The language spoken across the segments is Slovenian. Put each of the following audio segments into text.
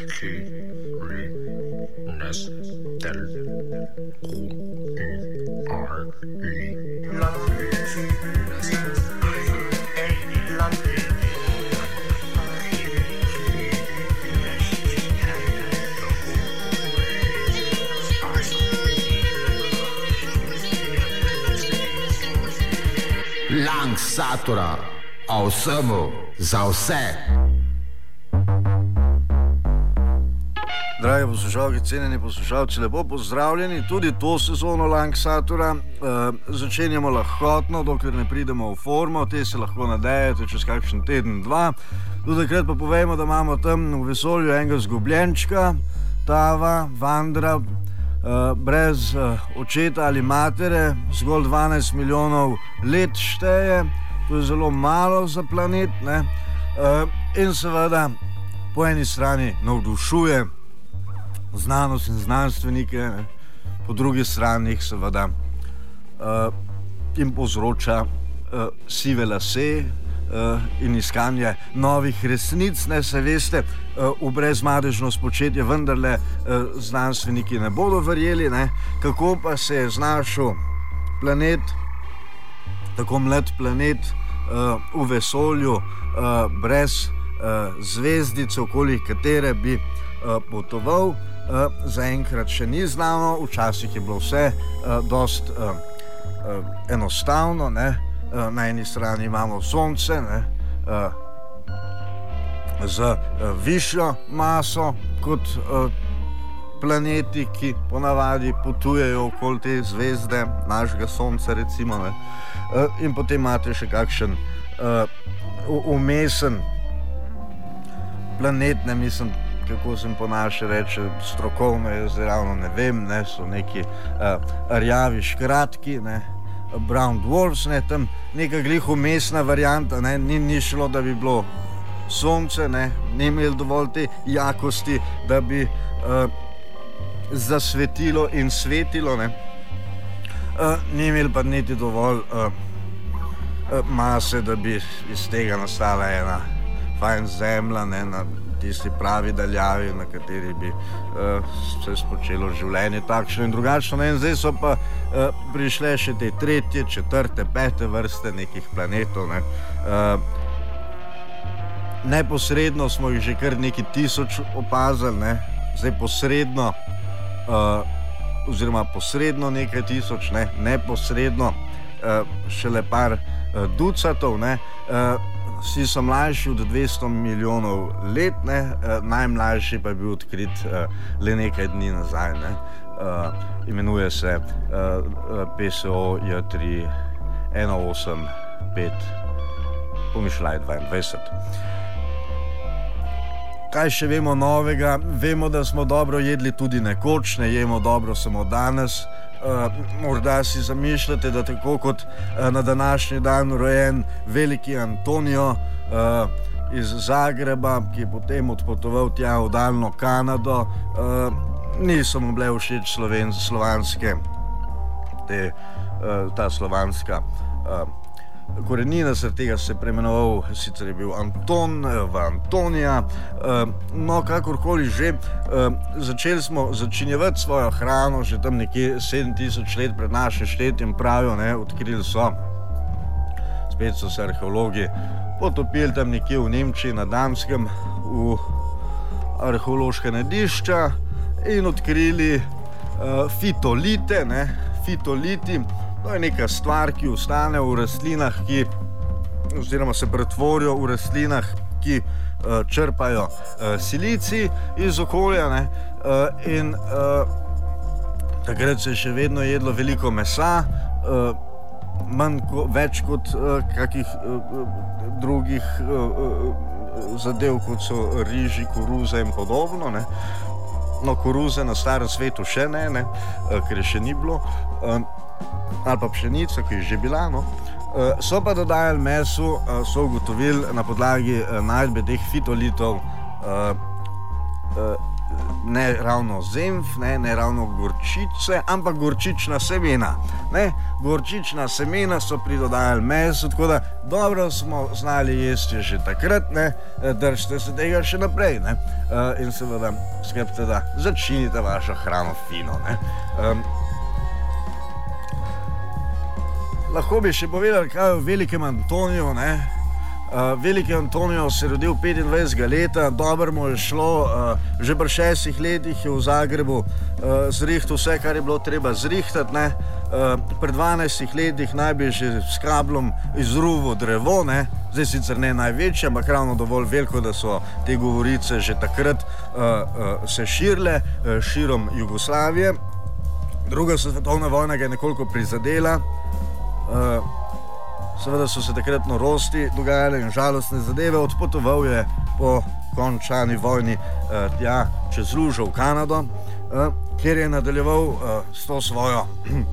Satura, o vsemu, za vse. Dragi poslušalci, cenjeni poslušalci, lepo pozdravljeni tudi to sezono Langsatura. Začenjamo lahkotno, dokler ne pridemo v formo, te se lahko nadejate čez kakšen teden, dva. Do takrat pa povejmo, da imamo tam v vesolju enega zgubljenčka, Tava, vandra, brez očeta ali matere, zgolj 12 milijonov let šteje. To je zelo malo za planet, ne? In seveda po eni strani navdušuje znanost in znanstvenike, ne? Po drugi strani jih seveda jim povzroča sive lase in iskanje novih resnic, ne, se veste, v brezmadežno spočetje vendarle znanstveniki ne bodo verjeli, ne? Kako pa se je znašel planet, tako mlad planet v vesolju, brez zvezdice, okoli katere bi potoval, zaenkrat še ni znano. Včasih je bilo vse dost enostavno, ne? Na eni strani imamo Sonce, ne? Z višjo maso kot planeti, ki ponavadi potujejo okoli te zvezde, našega Sonca recimo, ne? In potem imate še kakšen umesen planet, ne, mislim, kako se po naše reče, strokovno je zdaj ravno ne vem, ne, so neki rjavi škratki, ne, brown dwarfs, ne, tam neka glih umestna varianta, ne, ni šlo, da bi bilo Sonce, ne, ni imel dovolj te jakosti, da bi zasvetilo in svetilo, ne. Ni imel pa niti dovolj mase, da bi iz tega nastala ena fajn zemlja, ne, na tisti pravi daljavi, na kateri bi se spočelo življenje takšno in drugačno, ne. In zdaj so pa prišle še te tretje, četrte, pete vrste nekih planetov, ne. Neposredno smo jih že kar nekaj tisoč opazili, ne. Zdaj posredno oziroma posredno nekaj tisoč, ne, neposredno šele par ducatov, ne. Vsi so mlajši od 200 milijonov let, ne, najmlajši pa je bil odkrit le nekaj dni nazaj, ne. Imenuje se PSO J3 185 pomišljaj 22. Kaj še vemo novega? Vemo, da smo dobro jedli tudi nekoč, ne jemo dobro samo danes. Morda si zamišljate, da tako kot na današnji dan rojen veliki Antonio iz Zagreba, ki je potem odpotoval tja v daljno Kanado, niso mu bile všeč slovanske, ta slovanska korenina, zaradi tega se je preimenoval, sicer je bil Anton v Antonija, no kakorkoli že, začeli smo začinjevati svojo hrano že tam nekje 7000 let pred našim štetjem, pravijo, ne, odkrili so, spet so se arheologi potopili tam nekje v Nemčiji na Danskem v arheološka najdišča in odkrili fitolite, ne, fitoliti. To je neka stvar, ki ostane v rastlinah, oziroma se pretvorijo v rastlinah, ki črpajo silicij iz okolja, ne, in takrat se je še vedno jedlo veliko mesa, več kot kakih drugih zadev, kot so riži, koruze in podobno, ne. No, koruze na starem svetu še ne, ker je še ni bilo, ali pa pšenica, ki je že bila, no. So pa dodajali mesu, so ugotovili na podlagi najdbe teh fitolitov ne ravno zenf, ne ravno gorčice, ampak gorčična semena. Ne? Gorčična semena so pridodajali meso, tako da dobro smo znali jesti že takrat, ne? Držite se tega še naprej, ne? In seveda skrbite, da začinite vašo hrano fino. Ne? Lahko bi še povedali, kaj je o velikem Antoniju, ne? Veliki Antonijo se je rodil 25 leta, dobro mu je šlo, že pri 6 letih je v Zagrebu zrihtal vse, kar je bilo treba zrihtati, ne? Pri 12 letih naj bi že s kablom izruval drevo, ne? Zdaj sicer ne največje, ampak ravno dovolj veliko, da so te govorice že takrat se širile širom Jugoslavije. Druga svetovna vojna ga je nekoliko prizadela. Seveda so se takrat norosti dogajale in žalostne zadeve. Odpotoval je po končani vojni tja čez lužo v Kanado, kjer je nadaljeval s to svojo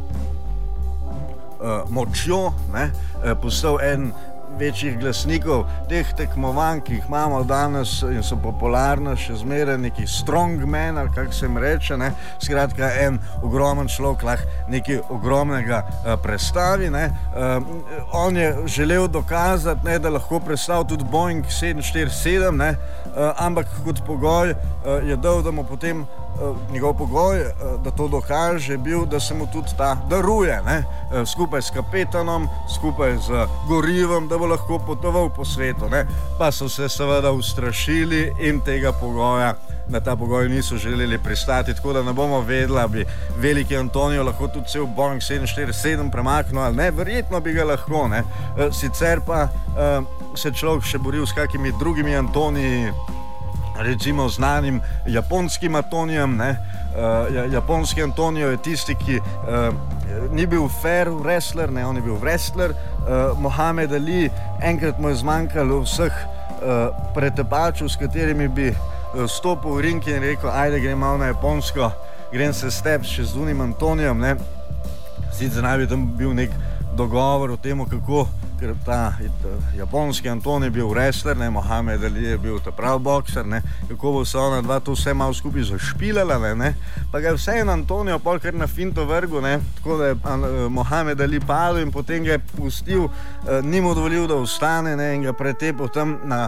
močjo, ne, postal eden večjih glasnikov teh tekmovanj, ki jih imamo danes in so popularne še zmeraj, neki strongman, ali kako se jim reče, ne? Skratka, en ogromen človek lahko nekaj ogromnega prestavi, ne? On je želel dokazati, ne, da lahko prestavi tudi Boeing 747, ne? Ampak kot pogoj je dal, da mu potem njegov pogoj, da to dokaže, bil, da se mu tudi ta daruje, ne? Skupaj s kapetanom, skupaj z gorivom, da bo lahko potoval po svetu, ne? Pa so se seveda ustrašili in tega pogoja, na ta pogoj niso želeli pristati, tako da ne bomo vedeli, da bi veliki Antonijo lahko tudi cel Boeing 747 premaknil ali ne, verjetno bi ga lahko, ne? Sicer pa se človek še boril s kakimi drugimi Antoniji, recimo znanim japonskim Antonijem, ne? Japonski Antonijo je tisti, ki ni bil fair wrestler, ne, on je bil wrestler. Mohamed Ali, enkrat mu je zmanjkalo vseh pretepačev, s katerimi bi stopil v ring in rekel, ajde, grem malo na Japonsko, grem se steps še z unim Antonijem, ne. Sicer naj bi tam bil nek dogovor o tem, kako, ker ta japonski Antonij je bil wrestler, ne, Mohamed Ali je bil ta prav bokser, ne, kako bo se ona dva to vse malo skupaj zašpilala, ne, pa ga je vseeno Antonijo pol kar na finto vrgu, ne, tako da je Mohamed Ali padel in potem ga je pustil, ni mu dovolil, da ostane, ne, in ga pretepal tam na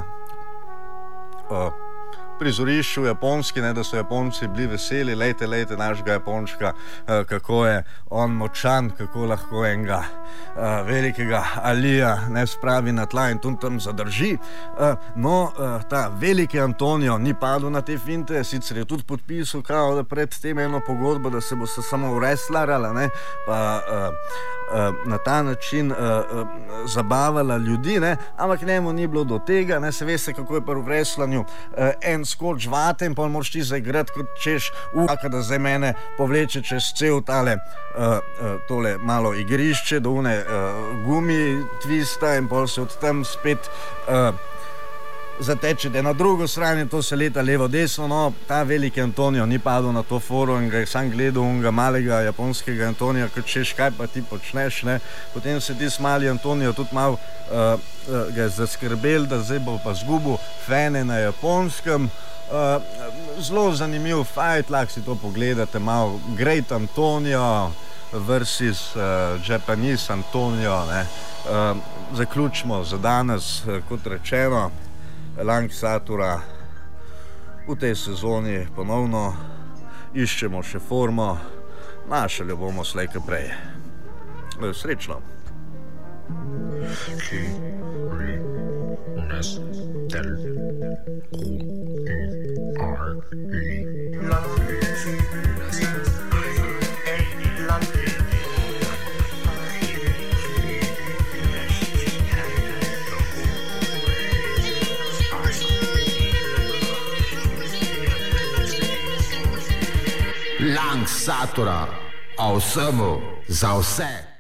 prizorišču japonski, ne, da so Japonci bili veseli, lejte našega Japončka, kako je on močan, kako lahko enega velikega Alija ne spravi na tla in tudi tam zadrži. No, ta veliki Antonijo ni padel na te finte, sicer je tudi podpisal kao, da pred tem eno pogodbo, da se bo se samo wrestlerala, ne, pa na ta način zabavala ljudi, ne, ampak njemu ni bilo do tega, ne, se veste, kako je pri wrestlanju, en skoč vate in pol moraš ti zaigrati, kot češ da zdaj mene povleče čez cel tole malo igrišče, do une gumi twista in pol se od tam spet zatečete na drugo stran in to se leta levo-desno. No, ta veliki Antonijo ni padel na to foro in ga je sam gledal unga malega japonskega Antonija, kot češ, kaj pa ti počneš, ne. Potem se ti mali Antonijo tudi malo ga je zaskrbel, da zdaj bo pa zgubil fene na Japonskem. Zelo zanimiv fight, lahko si to pogledate malo. Great Antonijo versus Japanese Antonijo, ne. Zaključimo za danes, kot rečeno, Langsatura v tej sezoni ponovno iščemo še formo, našli bomo slej kaj prej. Srečno! Langsatura, o vsemu, za vse.